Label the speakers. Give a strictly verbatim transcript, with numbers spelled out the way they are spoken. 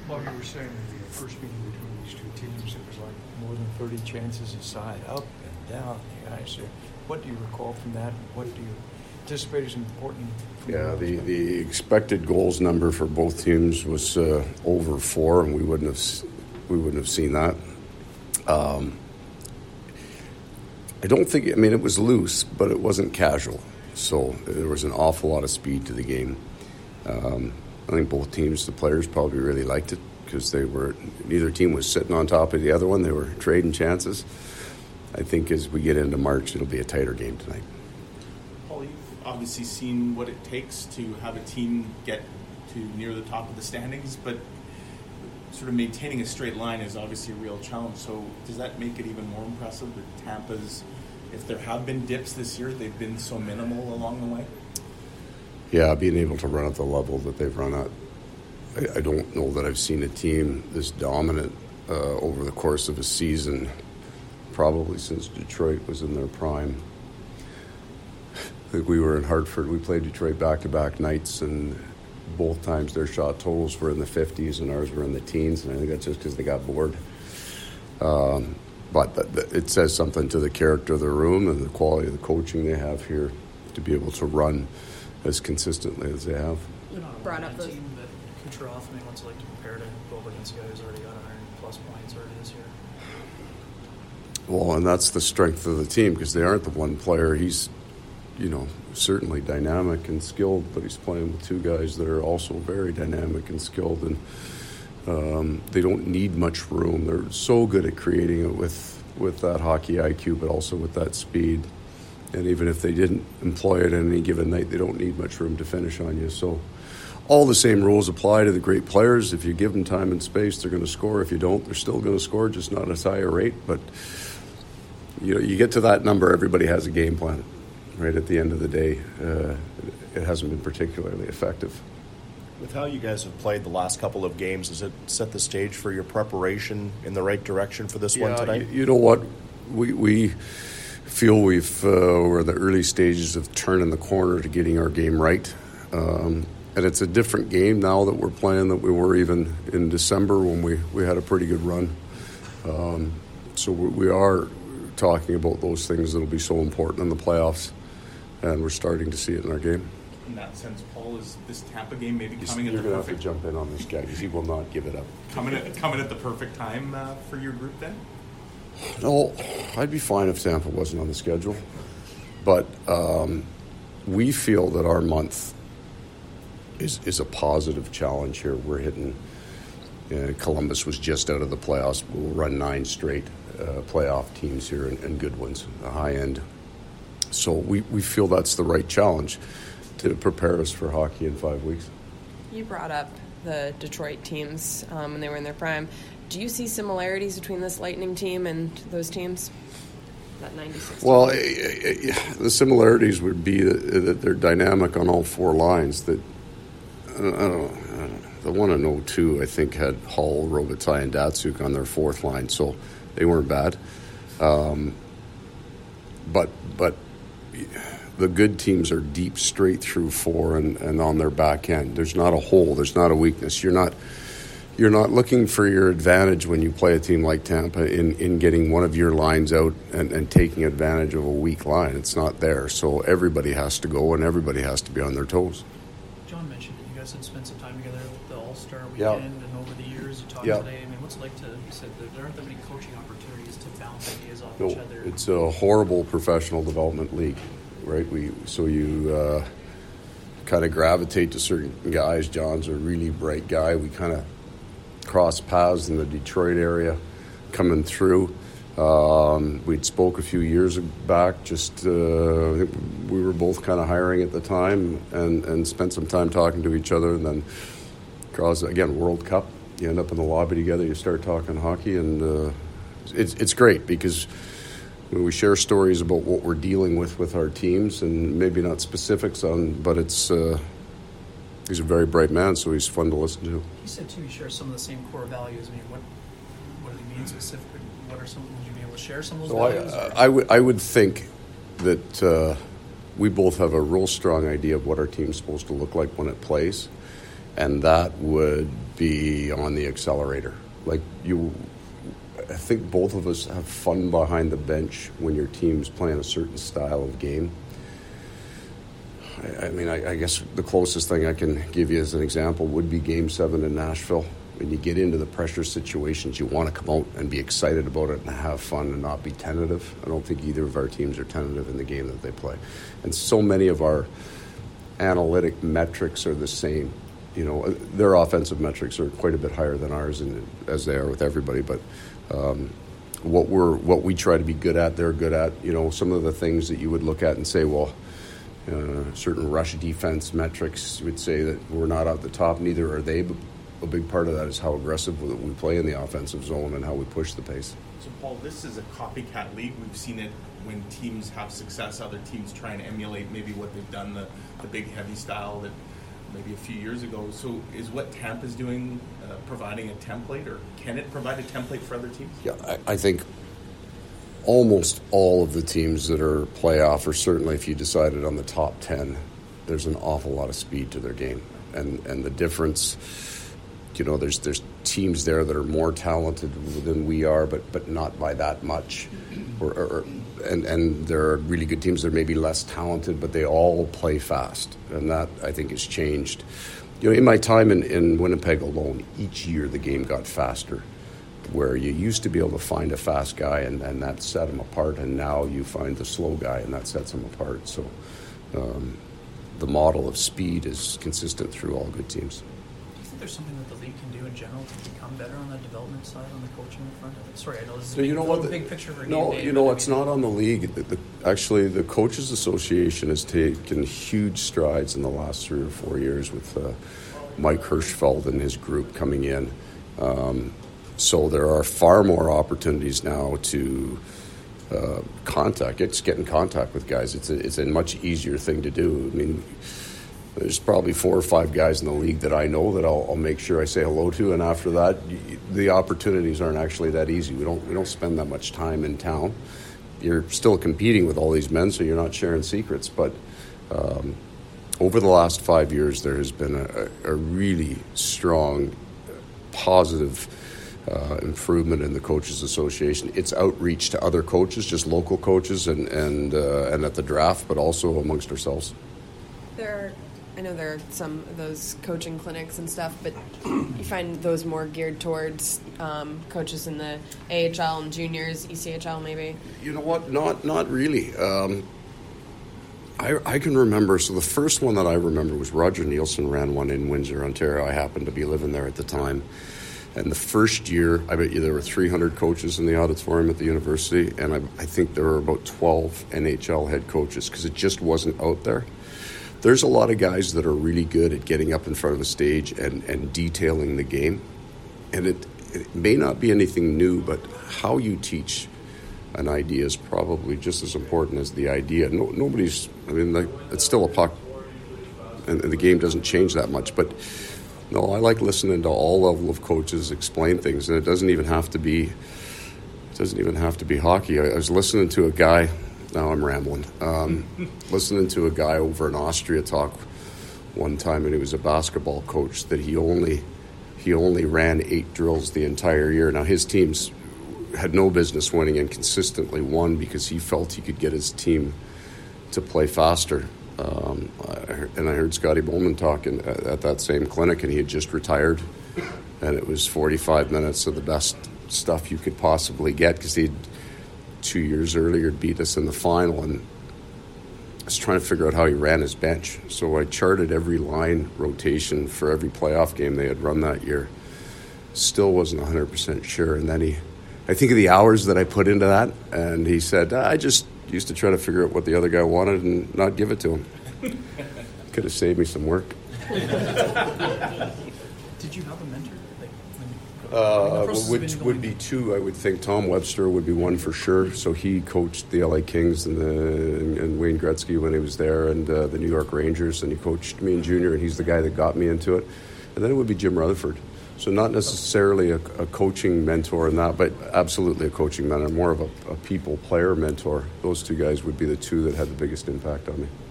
Speaker 1: Well, you were saying in the first meeting between these two teams, it was like more than thirty chances aside, up and down the ice. What do you recall from that? What do you anticipate is important?
Speaker 2: Yeah, the, the expected goals number for both teams was uh, over four, and we wouldn't have we wouldn't have seen that. Um, I don't think. I mean, it was loose, but it wasn't casual. So there was an awful lot of speed to the game. Um, I think both teams, the players probably really liked it because they were. Neither team was sitting on top of the other one. They were trading chances. I think as we get into March, it'll be a tighter game tonight.
Speaker 3: Paul, you've obviously seen what it takes to have a team get to near the top of the standings, but sort of maintaining a straight line is obviously a real challenge. So does that make it even more impressive that Tampa's, if there have been dips this year, they've been so minimal along the way?
Speaker 2: Yeah, being able to run at the level that they've run at. I, I don't know that I've seen a team this dominant uh, over the course of a season, probably since Detroit was in their prime. I think we were in Hartford. We played Detroit back-to-back nights, and both times their shot totals were in the fifties and ours were in the teens, and I think that's just because they got bored. Um, but th- th- it says something to the character of the room and the quality of the coaching they have here to be able to run as consistently as they have.
Speaker 4: You're not a
Speaker 5: Brought up
Speaker 4: team, but Kucherov, I mean, what's it like to prepare to go up against a guy who's already got one hundred plus points already this year?
Speaker 2: Well, and that's the strength of the team because they aren't the one player. He's, you know, certainly dynamic and skilled, but he's playing with two guys that are also very dynamic and skilled, and um, they don't need much room. They're so good at creating it with, with that hockey I Q, but also with that speed. And even if they didn't employ it on any given night, they don't need much room to finish on you. So all the same rules apply to the great players. If you give them time and space, they're going to score. If you don't, they're still going to score, just not at as high a rate. But you know, you get to that number, everybody has a game plan. Right at the end of the day, uh, it hasn't been particularly effective.
Speaker 6: With how you guys have played the last couple of games, does it set the stage for your preparation in the right direction for this
Speaker 2: yeah,
Speaker 6: one tonight?
Speaker 2: You, you know what? We we feel we've uh, we're in the early stages of turning the corner to getting our game right. Um, and it's a different game now that we're playing than we were even in December when we, we had a pretty good run. Um, so we, we are talking about those things that will be so important in the playoffs. And we're starting to see it in our game.
Speaker 3: In that sense, Paul, is this Tampa game maybe
Speaker 2: You're
Speaker 3: coming at
Speaker 2: You're
Speaker 3: the
Speaker 2: going to have
Speaker 3: perfect
Speaker 2: to jump in on this guy because he will not give it up.
Speaker 3: coming at coming at the perfect time uh, for your group then?
Speaker 2: No, I'd be fine if Tampa wasn't on the schedule. But um, we feel that our month is is a positive challenge here. We're hitting. Uh, Columbus was just out of the playoffs. We'll run nine straight uh, playoff teams here and, and good ones, a high end. So we, we feel that's the right challenge to prepare us for hockey in five weeks.
Speaker 5: You brought up the Detroit teams um, when they were in their prime. Do you see similarities between this Lightning team and those teams? That ninety-six
Speaker 2: Well, team? Uh, the similarities would be that, that they're dynamic on all four lines. That I don't, I don't know. The one in oh two, I think, had Hull, Robitaille, and Datsuk on their fourth line, so they weren't bad. Um, but but. The good teams are deep straight through four and, and on their back end. There's not a hole. There's not a weakness. You're not you're not looking for your advantage when you play a team like Tampa in, in getting one of your lines out and, and taking advantage of a weak line. It's not there. So everybody has to go and everybody has to be on their toes.
Speaker 4: John mentioned that you guys had spent some time together with the All-Star weekend,
Speaker 2: yeah.
Speaker 4: and over the years you talked
Speaker 2: yeah.
Speaker 4: today. I mean, what's it like to, you said that there aren't that many coaching opportunities to bounce ideas off
Speaker 2: No,
Speaker 4: each other.
Speaker 2: it's a horrible professional development league. Right, we so you uh, kind of gravitate to certain guys. John's a really bright guy. We kind of crossed paths in the Detroit area coming through. Um, we'd spoke a few years back. Just uh, I think we were both kind of hiring at the time, and, and spent some time talking to each other. And then cross again, World Cup. You end up in the lobby together. You start talking hockey, and uh, it's it's great because we share stories about what we're dealing with with our teams, and maybe not specifics on, but it's uh, he's a very bright man, so he's fun to listen to.
Speaker 4: You said too, you share some of the same core values. I mean, what what do you mean specifically? What are some? Would you be able to share some of those
Speaker 2: So
Speaker 4: values?
Speaker 2: I, I would I would think that uh, we both have a real strong idea of what our team's supposed to look like when it plays, and that would be on the accelerator. Like you, I think both of us have fun behind the bench when your team's playing a certain style of game. I, I mean, I, I guess the closest thing I can give you as an example would be Game seven in Nashville. When you get into the pressure situations, you want to come out and be excited about it and have fun and not be tentative. I don't think either of our teams are tentative in the game that they play. And so many of our analytic metrics are the same. You know, their offensive metrics are quite a bit higher than ours, and as they are with everybody. But um, what we're what we try to be good at, they're good at. You know, some of the things that you would look at and say, well, uh, certain rush defense metrics, you would say that we're not at the top. Neither are they. But a big part of that is how aggressive we play in the offensive zone and how we push the pace.
Speaker 3: So, Paul, this is a copycat league. We've seen it when teams have success. Other teams try and emulate maybe what they've done, the, the big, heavy style that maybe a few years ago. So is what Tampa's doing uh, providing a template, or can it provide a template for other teams?
Speaker 2: Yeah, I, I think almost all of the teams that are playoff, or certainly if you decided on the top ten, there's an awful lot of speed to their game. And, and the difference... You know, there's there's teams there that are more talented than we are, but but not by that much. Or, or, and and there are really good teams that are maybe less talented, but they all play fast, and that I think has changed. You know, in my time in, in Winnipeg alone, each year the game got faster. Where you used to be able to find a fast guy, and, and that set him apart, and now you find the slow guy, and that sets him apart. So um, the model of speed is consistent through all good teams.
Speaker 4: There's something that the league can do in general to become better on the development side, on the coaching front? Sorry, I know this is
Speaker 2: so
Speaker 4: a
Speaker 2: you
Speaker 4: big,
Speaker 2: know what, the,
Speaker 4: big picture for
Speaker 2: no,
Speaker 4: game day,
Speaker 2: you know,
Speaker 4: I
Speaker 2: it's
Speaker 4: mean,
Speaker 2: not on the league. The, the, actually, the Coaches Association has taken huge strides in the last three or four years with uh, Mike Hirschfeld and his group coming in. Um, so there are far more opportunities now to uh, contact. It's get in contact with guys. It's a, it's a much easier thing to do. I mean, there's probably four or five guys in the league that I know that I'll, I'll make sure I say hello to, and after that, the opportunities aren't actually that easy. We don't we don't spend that much time in town. You're still competing with all these men, so you're not sharing secrets. But um, over the last five years, there has been a, a really strong, positive uh, improvement in the Coaches Association. It's outreach to other coaches, just local coaches, and and uh, and at the draft, but also amongst ourselves.
Speaker 5: There are, I know there are some of those coaching clinics and stuff, but you find those more geared towards um, coaches in the A H L and juniors, E C H L maybe?
Speaker 2: You know what? Not not really. Um, I, I can remember, so the first one that I remember was Roger Nielsen ran one in Windsor, Ontario. I happened to be living there at the time. And the first year, I bet you there were three hundred coaches in the auditorium at the university, and I, I think there were about twelve N H L head coaches because it just wasn't out there. There's a lot of guys that are really good at getting up in front of the stage and, and detailing the game. And it, it may not be anything new, but how you teach an idea is probably just as important as the idea. No, nobody's, I mean, like, it's still a puck, and, and the game doesn't change that much. But, no, I like listening to all level of coaches explain things, and it doesn't even have to be, it doesn't even have to be hockey. I, I was listening to a guy... Now I'm rambling. Um, listening to a guy over in Austria talk one time, and he was a basketball coach, that he only he only ran eight drills the entire year. Now his teams had no business winning and consistently won because he felt he could get his team to play faster. Um, I heard, and I heard Scotty Bowman talking at, at that same clinic, and he had just retired, and it was forty-five minutes of the best stuff you could possibly get because he'd two years earlier beat us in the final, and I was trying to figure out how he ran his bench. So I charted every line rotation for every playoff game they had run that year. Still wasn't one hundred percent sure. And then he, I think of the hours that I put into that, and he said, I just used to try to figure out what the other guy wanted and not give it to him. Could have saved me some work.
Speaker 4: Did you have a mentor? Like,
Speaker 2: Uh, would would be two, I would think. Tom Webster would be one for sure. So he coached the L A Kings and, the, and, and Wayne Gretzky when he was there, and uh, the New York Rangers, and he coached me in junior, and he's the guy that got me into it. And then it would be Jim Rutherford. So not necessarily a, a coaching mentor in that, but absolutely a coaching mentor, more of a, a people player mentor. Those two guys would be the two that had the biggest impact on me.